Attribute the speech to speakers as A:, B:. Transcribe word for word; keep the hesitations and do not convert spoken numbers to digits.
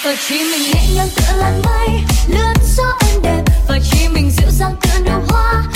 A: và chỉ mình nhẹ nhàng tựa làn mây lướt gió êm đềm, và chỉ mình dịu dàng tựa nụ hoa